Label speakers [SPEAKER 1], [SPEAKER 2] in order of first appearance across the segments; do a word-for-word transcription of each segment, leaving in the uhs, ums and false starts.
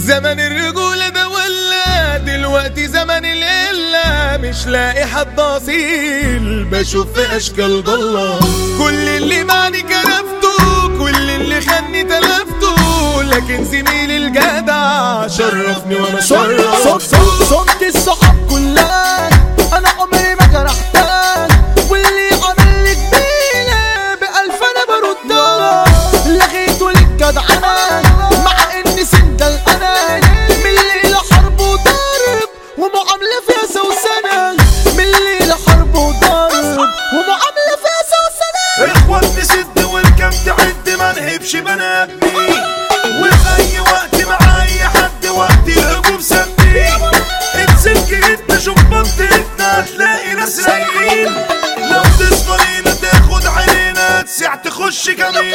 [SPEAKER 1] زمن الرجولة ده ولا دلوقتي زمن القلة، مش لاقي حد اصيل بشوف في اشكال ضلة. كل اللي معني كرفته، كل اللي خدني تلفته، لكن زميلي الجدع شرفني وانا شرف.
[SPEAKER 2] صوت صوت صوت الصحاب كلها انا عمري ما جرحتها، واللي عمل لي جميلة بألف انا بردها. لغيته للجدعنة مع اني سند الامان، من الليلة حرب وضرب ومعاملة فيها سوسنة، من الليلة حرب وضرب ومعاملة فيها سوسنة.
[SPEAKER 3] اخوات نسد والكم تعد ما نهبش بنابني، وفي اي وقت مع اي حد وقت الهجوم سدي. اتسلك جدا شوف منطقتنا هتلاقي ناس رايقين، لو تصفرينا تاخد عينينا تسيع تخش جميل.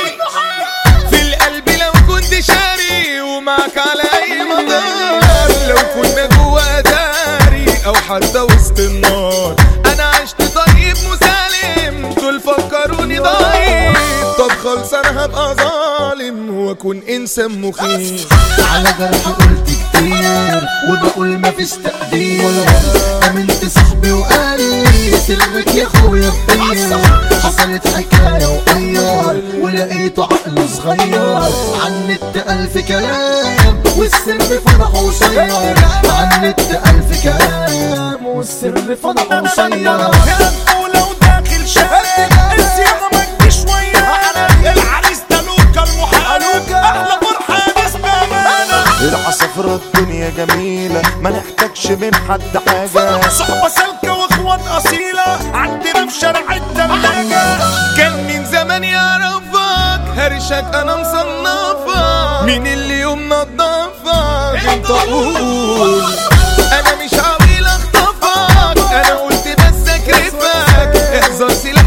[SPEAKER 1] في القلب لو كنت شاري ومعك على اي مدار، لو كنا جوا داري او حتى وسط النار، انا عشت طيب مسالم دول فكروني ضعيف. طب خلص انا هبقى ظالم واكون انسان مخيف.
[SPEAKER 2] على جرح قلت كتير وبقول مفيش تقدير، امنت صاحبي وقال لي سلمك يا اخويا كتير. حصلت حكايه وقير ولقيته عقله صغير، عن النت الف كلام والسر فضحه وشير، عن النت الف كلام والسر فضحه وشير.
[SPEAKER 3] ولو داخل شارع الصيغه مجدي شويه، العريس ده لوكا المحارب احلى فرحه نسمع معانا.
[SPEAKER 4] العصافرة الدنيا جميلة ما نحتاجش من حد حاجة،
[SPEAKER 3] صحبة سالكة واخوات اصيلة عندنا في شارع التلاجة.
[SPEAKER 1] كان من زمان يعرفك هرشك انا مصنفك، مين اللي يوم نضفك انت قول. انا مش عويل اخطفك، انا قلت بس اكرفك، احذر سلاح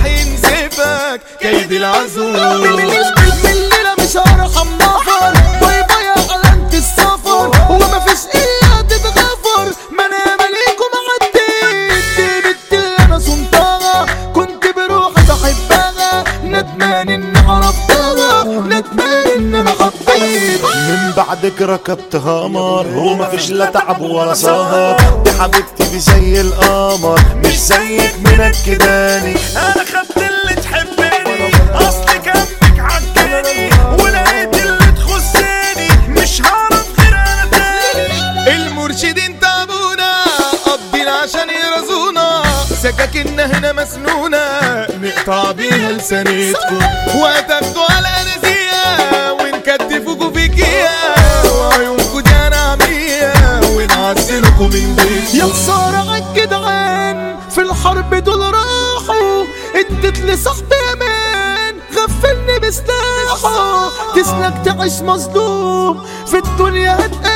[SPEAKER 1] ينسفك كيد العزول.
[SPEAKER 2] من الليلة مش هرحم نفر، باي باي علامة السفر، وما فيش الا تتغفر. ما انا مليكم عديت دي بنت اللي انا صنتها، كنت بروحي بحبها، ندمان اني عرفتها، ندمان ان انا حبيت.
[SPEAKER 4] من بعدك ركبت هامر وما فيش لا تعب ولا سهر، دي حبيبتي دي زي القمر مش زيك منكداني.
[SPEAKER 3] انا خدت اللي تحبني اصلي جنبك عجاني، ولقيت اللي تخصني مش هعرف غير انا تاني.
[SPEAKER 1] المرشدين تعبونا قابضين عشان يرزونا، سكاكيننا هنا مسنونة نقطع بيها لسانتكم، وهتاخدوا على نسية ونكتفوكوا فيكيا، وعيونكوا دي هنعميها ونعزلكوا من بيتكم.
[SPEAKER 2] يا خسارة عالجدعان في الحرب دول راحوا، اديت لصاحبي امان غفلني بسلاحه. تسلك تعيش مظلوم في الدنيا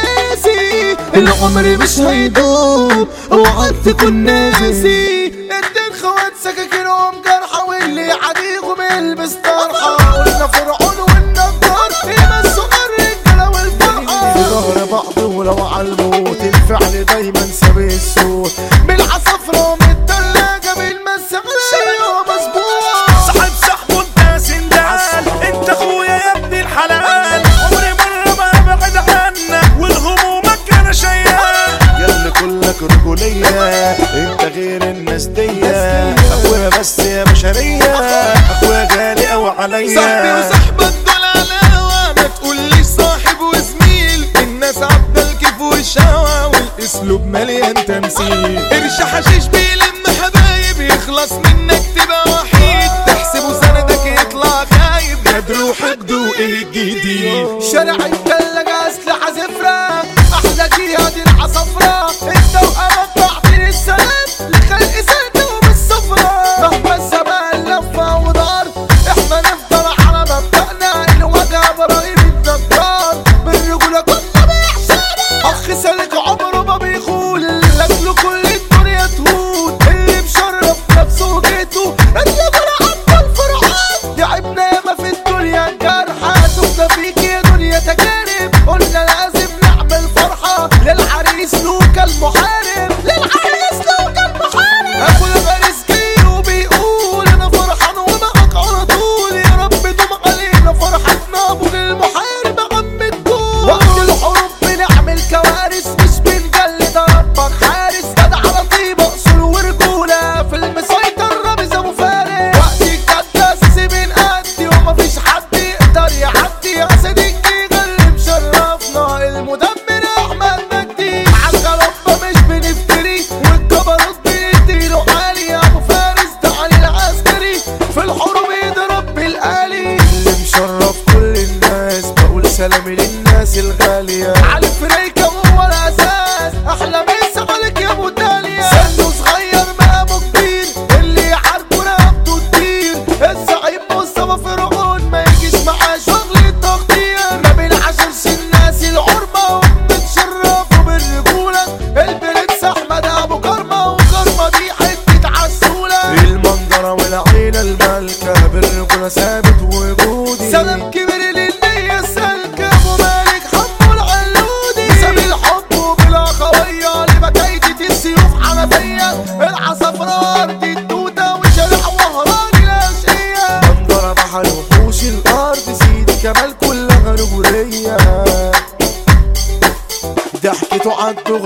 [SPEAKER 2] هتقاسي، العمر مش هيدوم اوعى تكون ناسي. اديت خوات سكاكينهم جرحى واللي يعاديهم يلبس طرحه، قلنا فرعون والنجار يمسوا الرجاله والفرحه.
[SPEAKER 4] في ظهر بعض ولو عالموت الفعل دايما سابق الصوت،
[SPEAKER 2] بالعصافرة من التلاجة بالمس عليه مظبوط.
[SPEAKER 3] صاحب صاحبه انت سندال، انت اخويا يا ابن الحلال، عمري مرة ما ابعد عنك والهمومك انا شيال.
[SPEAKER 4] ياللي كلك رجولية انت غير الناس دية، اخويا بس يا بشرية، اخويا غالي اوي عليا.
[SPEAKER 1] صاحبي وصاحبك دول علاوة، ما تقوليش صاحب وزميل، الناس عبد الكيف والشهوة والاسلوب مليان تمثيل. قرش حشيش بيلم حبايب، يخلص منك تبقى وحيد، تحسبه سندك يطلع خايب، غدر وحقد وايه الجديد.
[SPEAKER 2] شارع التلاجة اسلحة زفرة، احلى جهاد العصافرة، انت وامك بعطيني السلام لخلق سلكهم الصفرة. مهما الزمان لفة ودار احنا نفضل على مبدأنا، الوجع ابراهيم النجار بالرجولة كنا بيحسنا. اخ سالك عمره ما بيخون، لاجله كل الدنيا تهون، اللي مشرف نفسه وجيته اطلبوا لعبد الفرحان. تعبنا ياما في الدنيا جرحى، شفنا فيك يا دنيا تجارب، قلنا لازم نعمل فرحة للعريس لوكا المحارب.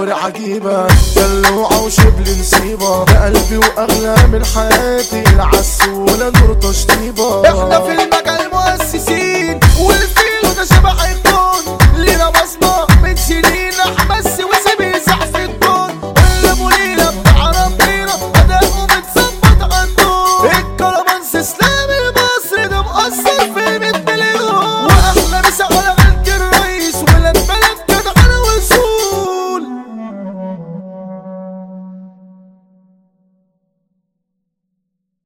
[SPEAKER 2] صبري عجيبة دلوعة وشبل نسيبة ده قلبي واغلى من حياتي العسولة نور تشطيبة. احنا في المجال مؤسسين والفيلو ده شبه هيكون لينا بصمة من سنين احمس